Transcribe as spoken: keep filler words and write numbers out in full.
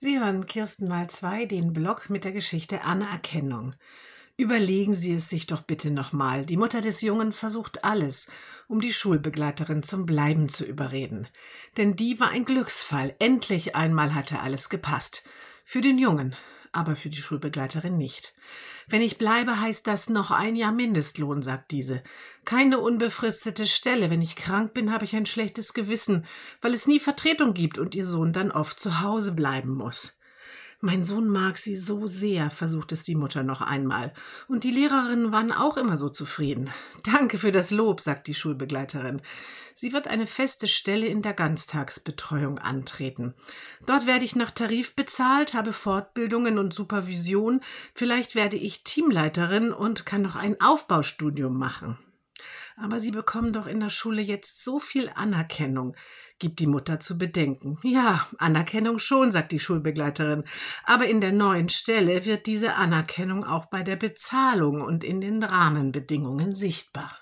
Sie hören Kirsten mal zwei, den Blog mit der Geschichte Anerkennung. Überlegen Sie es sich doch bitte nochmal. Die Mutter des Jungen versucht alles, um die Schulbegleiterin zum Bleiben zu überreden. Denn die war ein Glücksfall. Endlich einmal hatte alles gepasst. Für den Jungen, aber für die Schulbegleiterin nicht. Wenn ich bleibe, heißt das noch ein Jahr Mindestlohn, sagt diese. Keine unbefristete Stelle. Wenn ich krank bin, habe ich ein schlechtes Gewissen, weil es nie Vertretung gibt und ihr Sohn dann oft zu Hause bleiben muss. Mein Sohn mag sie so sehr, versucht es die Mutter noch einmal. Und die Lehrerinnen waren auch immer so zufrieden. Danke für das Lob, sagt die Schulbegleiterin. Sie wird eine feste Stelle in der Ganztagsbetreuung antreten. Dort werde ich nach Tarif bezahlt, habe Fortbildungen und Supervision. Vielleicht werde ich Teamleiterin und kann noch ein Aufbaustudium machen. Aber Sie bekommen doch in der Schule jetzt so viel Anerkennung, gibt die Mutter zu bedenken. Ja, Anerkennung schon, sagt die Schulbegleiterin. Aber in der neuen Stelle wird diese Anerkennung auch bei der Bezahlung und in den Rahmenbedingungen sichtbar.